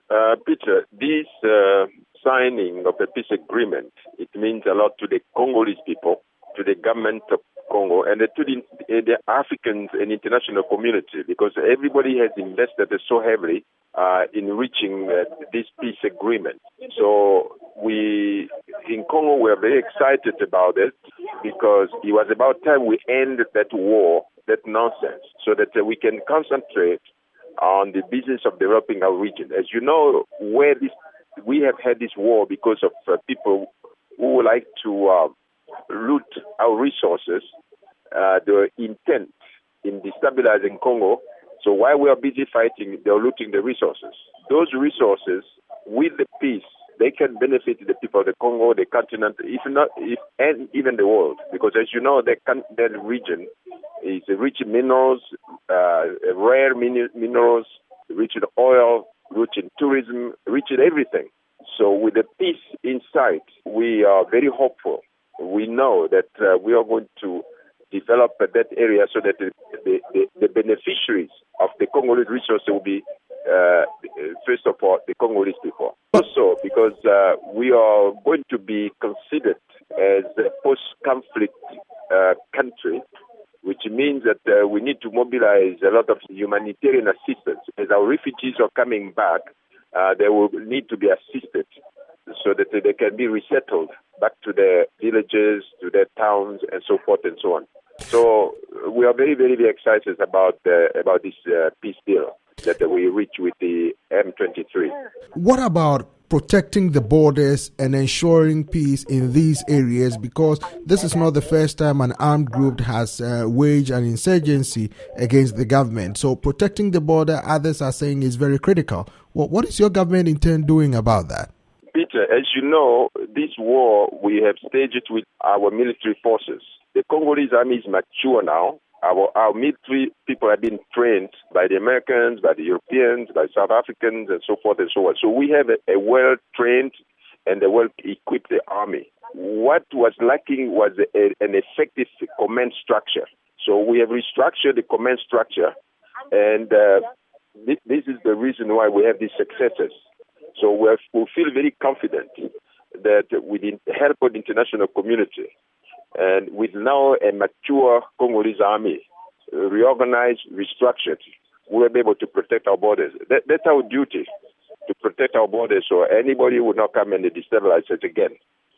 Peter, this signing of the peace agreement, it means a lot to the Congolese people, to the government of Congo, and to the Africans and international community, because everybody has invested so heavily in reaching this peace agreement. So we, in Congo, we are very excited about it, because it was about time we end that war, that nonsense, so that we can concentrate on the business of developing our region. As you know, we have had this war because of people who would like to loot our resources, the intent in destabilizing Congo. So while we are busy fighting, they're looting the resources. Those resources, with the peace, they can benefit the people of the Congo, the continent, and even the world. Because as you know, that region is rich in minerals, rare minerals, rich in oil, rich in tourism, rich in everything. So with the peace in sight, we are very hopeful. We know that we are going to develop that area so that the beneficiaries of the Congolese resources will be, first of all, the Congolese people. Also, because we are going to be considered as a post-conflict country, which means that we need to mobilize a lot of humanitarian assistance. As our refugees are coming back, they will need to be assisted so that they can be resettled back to their villages, to their towns, and so forth and so on. So we are very, very, very excited about this peace deal that we reach with the M23. What about protecting the borders and ensuring peace in these areas? Because this is not the first time an armed group has waged an insurgency against the government. So protecting the border, others are saying, is very critical. Well, what is your government intent doing about that? Peter, as you know, this war, we have staged it with our military forces. The Congolese army is mature now. Our military people have been trained by the Americans, by the Europeans, by South Africans, and so forth and so on. So we have a well-trained and a well-equipped army. What was lacking was an effective command structure. So we have restructured the command structure, and this is the reason why we have these successes. So we feel very confident that with the help of the international community, and with now a mature Congolese army, reorganized, restructured, we'll be able to protect our borders. That's our duty, to protect our borders so anybody will not come and destabilize us again.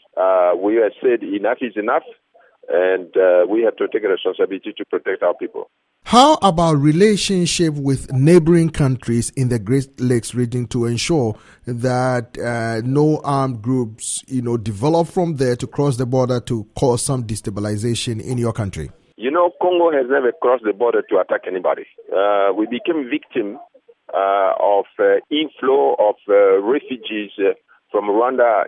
We have said enough is enough, and we have to take a responsibility to protect our people. How about relationship with neighboring countries in the Great Lakes region to ensure that no armed groups, develop from there to cross the border to cause some destabilization in your country? Congo has never crossed the border to attack anybody. We became victim of inflow of refugees from Rwanda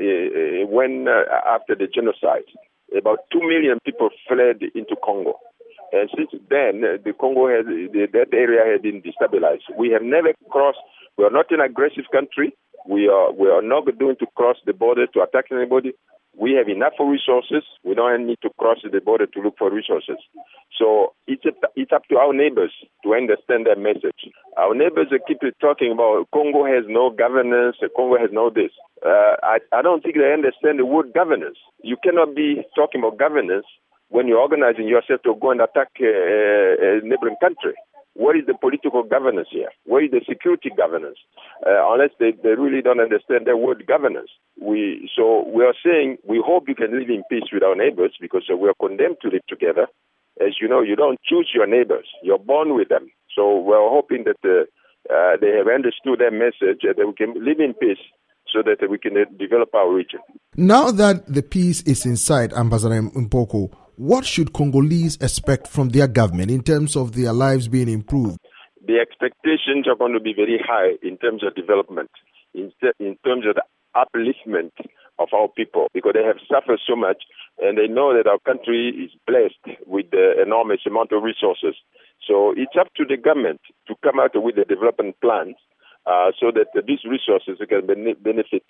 after the genocide. About 2 million people fled into Congo. And since then, the Congo that area has been destabilized. We have never crossed. We are not an aggressive country. We are not going to cross the border to attack anybody. We have enough resources. We don't need to cross the border to look for resources. So it's up to our neighbors to understand that message. Our neighbors keep talking about Congo has no governance, Congo has no this. I don't think they understand the word governance. You cannot be talking about governance when you're organizing yourself to go and attack a neighboring country. What is the political governance here? What is the security governance? Unless they really don't understand the word governance. We are saying we hope you can live in peace with our neighbors, because we are condemned to live together. As you know, you don't choose your neighbors. You're born with them. So we're hoping that they have understood that message, that we can live in peace so that we can develop our region. Now that the peace is in sight, Ambassador Mpoko, what should Congolese expect from their government in terms of their lives being improved? The expectations are going to be very high in terms of development, in terms of the upliftment of our people, because they have suffered so much, and they know that our country is blessed with the enormous amount of resources. So it's up to the government to come out with a development plan so that these resources can benefit,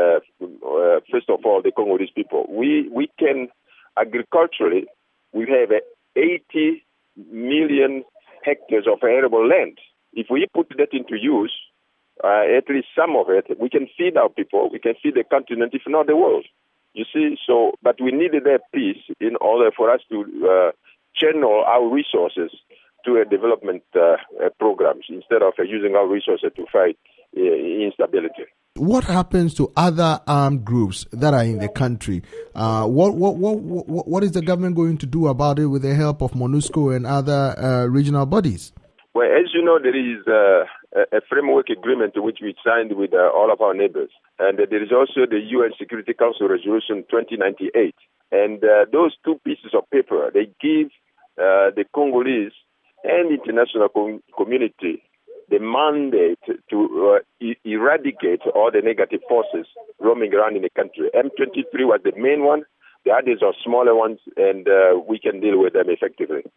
first of all, the Congolese people. We can, agriculturally, we have 80 million hectares of arable land. If we put that into use, at least some of it, we can feed our people, we can feed the continent, if not the world. You see, so, but we needed that peace in order for us to channel our resources to development programs instead of using our resources to fight instability. What happens to other armed groups that are in the country? What is the government going to do about it with the help of MONUSCO and other regional bodies? Well, as you know, there is a framework agreement which we signed with all of our neighbors. And there is also the UN Security Council Resolution 2098. And those two pieces of paper, they give the Congolese and international community the mandate to eradicate all the negative forces roaming around in the country. M23 was the main one. The others are smaller ones, and we can deal with them effectively.